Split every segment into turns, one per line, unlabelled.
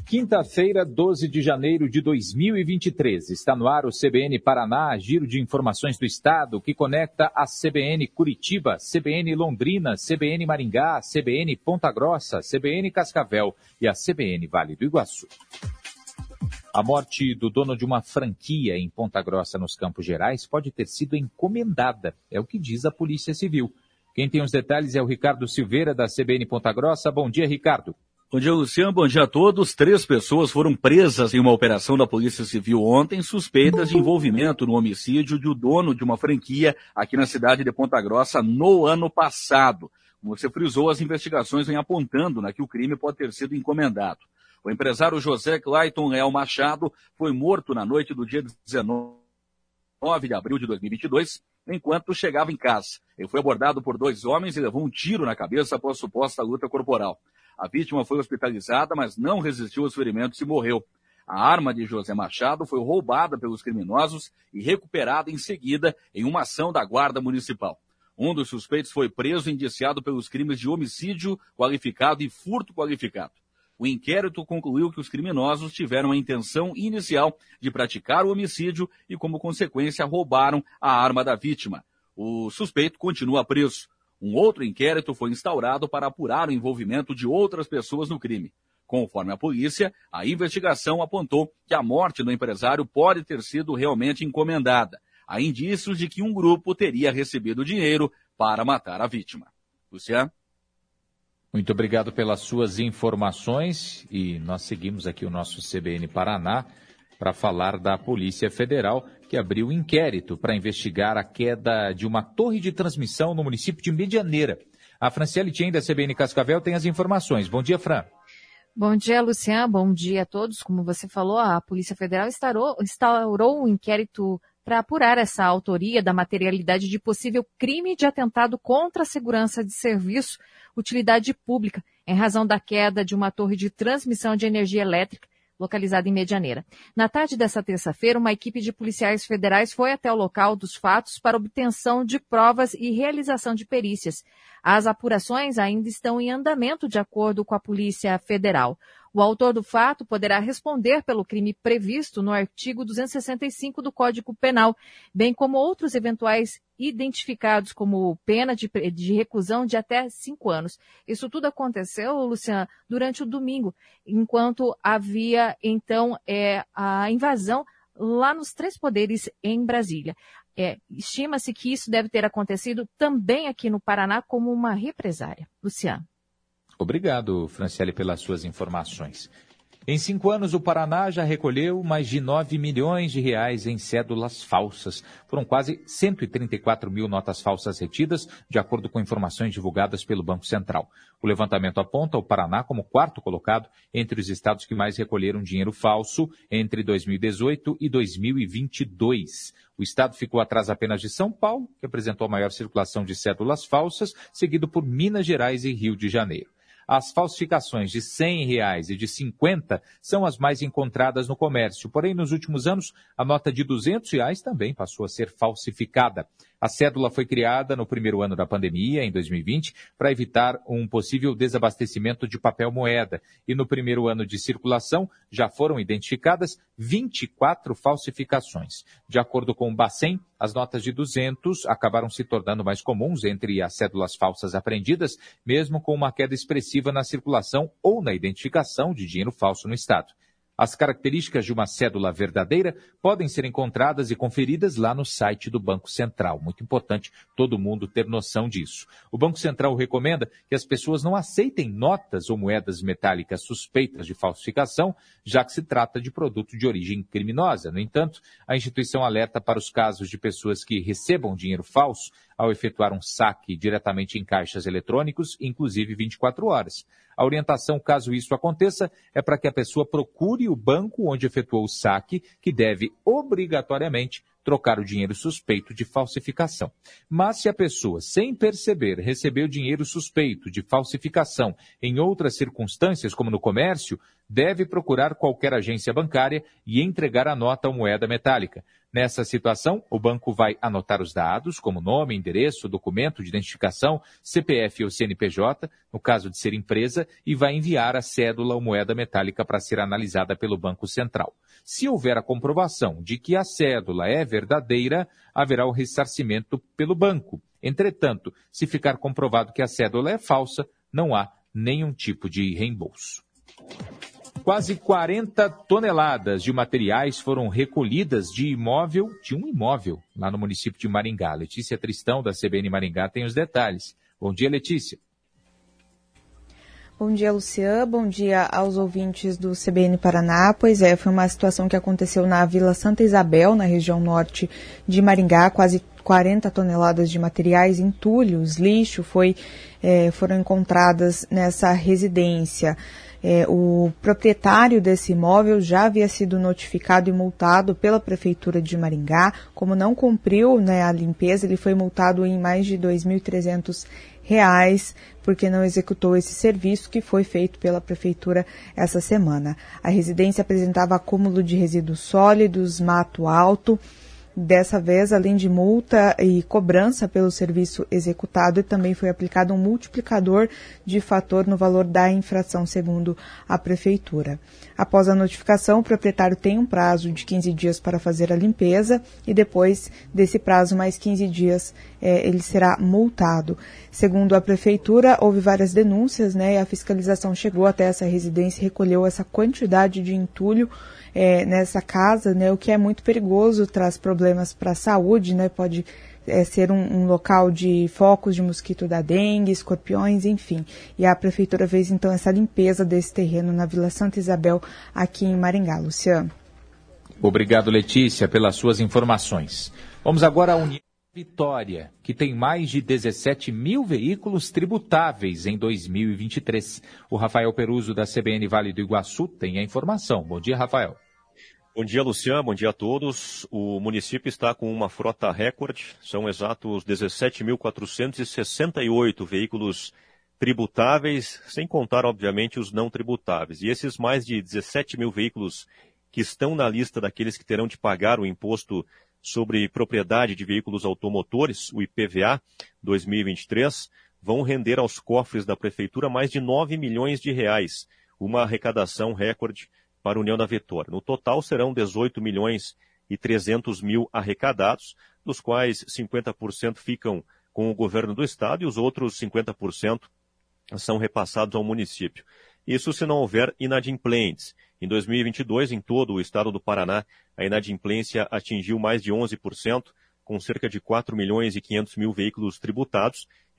Quinta-feira, 12 de janeiro de 2023. Está no ar o CBN Paraná, giro de informações do Estado, que conecta a CBN Curitiba, CBN Londrina, CBN Maringá, CBN Ponta Grossa, CBN Cascavel e a CBN Vale do Iguaçu. A morte do dono de uma franquia em Ponta Grossa, nos Campos Gerais, pode ter sido encomendada, é o que diz a Polícia Civil. Quem tem os detalhes é o Ricardo Silveira, da CBN Ponta Grossa. Bom dia, Ricardo.
Bom dia, Luciano. Bom dia a todos. 3 pessoas foram presas em uma operação da Polícia Civil ontem, suspeitas de envolvimento no homicídio do dono de uma franquia aqui na cidade de Ponta Grossa no ano passado. Como você frisou, as investigações vêm apontando que o crime pode ter sido encomendado. O empresário José Clayton Leal Machado foi morto na noite do dia 19 de abril de 2022, enquanto chegava em casa. Ele foi abordado por 2 homens e levou um tiro na cabeça após suposta luta corporal. A vítima foi hospitalizada, mas não resistiu aos ferimentos e morreu. A arma de José Machado foi roubada pelos criminosos e recuperada em seguida em uma ação da Guarda Municipal. Um dos suspeitos foi preso e indiciado pelos crimes de homicídio qualificado e furto qualificado. O inquérito concluiu que os criminosos tiveram a intenção inicial de praticar o homicídio e, como consequência, roubaram a arma da vítima. O suspeito continua preso. Um outro inquérito foi instaurado para apurar o envolvimento de outras pessoas no crime. Conforme a polícia, a investigação apontou que a morte do empresário pode ter sido realmente encomendada. Há indícios de que um grupo teria recebido dinheiro para matar a vítima. Luciano?
Muito obrigado pelas suas informações e nós seguimos aqui o nosso CBN Paraná para falar da Polícia Federal, que abriu inquérito para investigar a queda de uma torre de transmissão no município de Medianeira. A Franciele Tien, da CBN Cascavel, tem as informações. Bom dia, Fran.
Bom dia, Luciano. Bom dia a todos. Como você falou, a Polícia Federal instaurou um inquérito para apurar essa autoria da materialidade de possível crime de atentado contra a segurança de serviço, utilidade pública, em razão da queda de uma torre de transmissão de energia elétrica localizada em Medianeira. Na tarde dessa terça-feira, uma equipe de policiais federais foi até o local dos fatos para obtenção de provas e realização de perícias. As apurações ainda estão em andamento, de acordo com a Polícia Federal. O autor do fato poderá responder pelo crime previsto no artigo 265 do Código Penal, bem como outros eventuais identificados como pena de reclusão de até 5 anos. Isso tudo aconteceu, Luciano, durante o domingo, enquanto havia, então, a invasão lá nos 3 poderes em Brasília. Estima-se que isso deve ter acontecido também aqui no Paraná como uma represária. Luciano.
Obrigado, Franciele, pelas suas informações. Em 5 anos, o Paraná já recolheu mais de 9 milhões de reais em cédulas falsas. Foram quase 134 mil notas falsas retidas, de acordo com informações divulgadas pelo Banco Central. O levantamento aponta o Paraná como 4º colocado entre os estados que mais recolheram dinheiro falso entre 2018 e 2022. O estado ficou atrás apenas de São Paulo, que apresentou a maior circulação de cédulas falsas, seguido por Minas Gerais e Rio de Janeiro. As falsificações de R$100 e de 50 são as mais encontradas no comércio. Porém, nos últimos anos, a nota de R$200 também passou a ser falsificada. A cédula foi criada no primeiro ano da pandemia, em 2020, para evitar um possível desabastecimento de papel moeda. E no primeiro ano de circulação, já foram identificadas 24 falsificações. De acordo com o Bacen, as notas de 200 acabaram se tornando mais comuns entre as cédulas falsas apreendidas, mesmo com uma queda expressiva na circulação ou na identificação de dinheiro falso no estado. As características de uma cédula verdadeira podem ser encontradas e conferidas lá no site do Banco Central. Muito importante todo mundo ter noção disso. O Banco Central recomenda que as pessoas não aceitem notas ou moedas metálicas suspeitas de falsificação, já que se trata de produto de origem criminosa. No entanto, a instituição alerta para os casos de pessoas que recebam dinheiro falso ao efetuar um saque diretamente em caixas eletrônicos, inclusive 24 horas. A orientação, caso isso aconteça, é para que a pessoa procure o banco onde efetuou o saque, que deve obrigatoriamente trocar o dinheiro suspeito de falsificação. Mas se a pessoa, sem perceber, recebeu dinheiro suspeito de falsificação em outras circunstâncias, como no comércio, deve procurar qualquer agência bancária e entregar a nota ou moeda metálica. Nessa situação, o banco vai anotar os dados, como nome, endereço, documento de identificação, CPF ou CNPJ, no caso de ser empresa, e vai enviar a cédula ou moeda metálica para ser analisada pelo Banco Central. Se houver a comprovação de que a cédula é verdadeira, haverá o ressarcimento pelo banco. Entretanto, se ficar comprovado que a cédula é falsa, não há nenhum tipo de reembolso. Quase 40 toneladas de materiais foram recolhidas de um imóvel lá no município de Maringá. Letícia Tristão, da CBN Maringá, tem os detalhes. Bom dia, Letícia.
Bom dia, Lucian. Bom dia aos ouvintes do CBN Paraná. Pois é, foi uma situação que aconteceu na Vila Santa Isabel, na região norte de Maringá. Quase 40 toneladas de materiais, entulhos, lixo foram encontradas nessa residência. O proprietário desse imóvel já havia sido notificado e multado pela Prefeitura de Maringá. Como não cumpriu, a limpeza, ele foi multado em mais de R$ 2.300 porque não executou esse serviço que foi feito pela Prefeitura essa semana. A residência apresentava acúmulo de resíduos sólidos, mato alto. Dessa vez, além de multa e cobrança pelo serviço executado, também foi aplicado um multiplicador de fator no valor da infração, segundo a Prefeitura. Após a notificação, o proprietário tem um prazo de 15 dias para fazer a limpeza e depois desse prazo, mais 15 dias, ele será multado. Segundo a Prefeitura, houve várias denúncias, e a fiscalização chegou até essa residência e recolheu essa quantidade de entulho nessa casa, o que é muito perigoso, traz problemas para a saúde, pode ser um local de focos de mosquito da dengue, escorpiões, enfim. E a Prefeitura fez, então, essa limpeza desse terreno na Vila Santa Isabel, aqui em Maringá. Luciano.
Obrigado, Letícia, pelas suas informações. Vamos agora à União Vitória, que tem mais de 17 mil veículos tributáveis em 2023. O Rafael Peruso, da CBN Vale do Iguaçu, tem a informação. Bom dia, Rafael.
Bom dia, Luciano. Bom dia a todos. O município está com uma frota recorde. São exatos 17.468 veículos tributáveis, sem contar, obviamente, os não tributáveis. E esses mais de 17 mil veículos que estão na lista daqueles que terão de pagar o imposto sobre propriedade de veículos automotores, o IPVA 2023, vão render aos cofres da Prefeitura mais de 9 milhões de reais, uma arrecadação recorde para a União da Vitória. No total serão 18 milhões e 300 mil arrecadados, dos quais 50% ficam com o governo do estado e os outros 50% são repassados ao município. Isso se não houver inadimplentes. Em 2022, em todo o estado do Paraná, a inadimplência atingiu mais de 11%, com cerca de 4 milhões e 500 mil veículos tributados e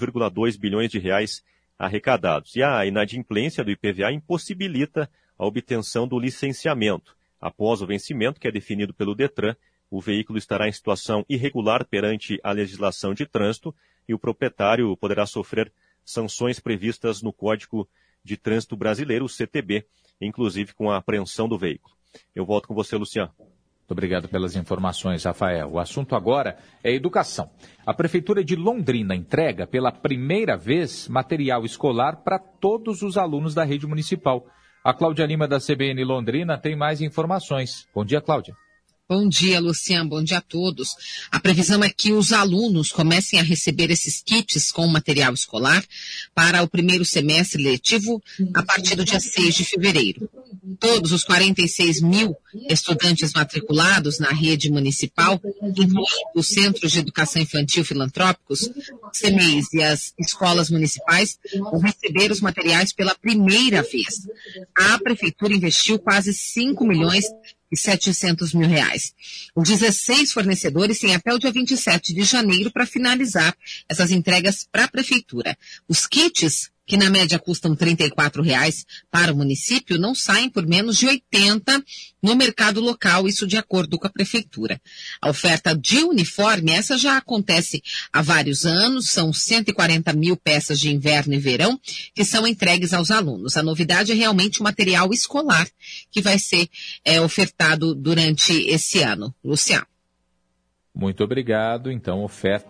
5,2 bilhões de reais arrecadados. E a inadimplência do IPVA impossibilita a obtenção do licenciamento. Após o vencimento, que é definido pelo Detran, o veículo estará em situação irregular perante a legislação de trânsito e o proprietário poderá sofrer sanções previstas no Código de Trânsito Brasileiro, o CTB, inclusive com a apreensão do veículo. Eu volto com você, Luciano.
Muito obrigado pelas informações, Rafael. O assunto agora é educação. A Prefeitura de Londrina entrega pela primeira vez material escolar para todos os alunos da rede municipal. A Cláudia Lima, da CBN Londrina, tem mais informações. Bom dia, Cláudia.
Bom dia, Luciano. Bom dia a todos. A previsão é que os alunos comecem a receber esses kits com material escolar para o primeiro semestre letivo a partir do dia 6 de fevereiro. Todos os 46 mil estudantes matriculados na rede municipal, incluindo os Centros de Educação Infantil Filantrópicos, CMEIs e as escolas municipais, vão receber os materiais pela primeira vez. A Prefeitura investiu quase 5 milhões e 700 mil reais. Os 16 fornecedores têm até o dia 27 de janeiro para finalizar essas entregas para a Prefeitura. Os kits, que na média custam R$ 34 para o município, não saem por menos de 80 no mercado local, isso de acordo com a Prefeitura. A oferta de uniforme, essa já acontece há vários anos, são 140 mil peças de inverno e verão que são entregues aos alunos. A novidade é realmente o material escolar que vai ser ofertado durante esse ano. Luciano.
Muito obrigado. Então, oferta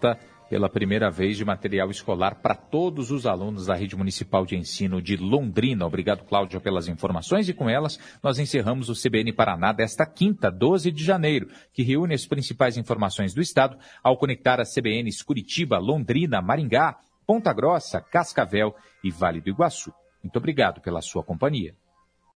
pela primeira vez de material escolar para todos os alunos da Rede Municipal de Ensino de Londrina. Obrigado, Cláudia, pelas informações, e com elas nós encerramos o CBN Paraná desta quinta, 12 de janeiro, que reúne as principais informações do estado ao conectar as CBNs Curitiba, Londrina, Maringá, Ponta Grossa, Cascavel e Vale do Iguaçu. Muito obrigado pela sua companhia.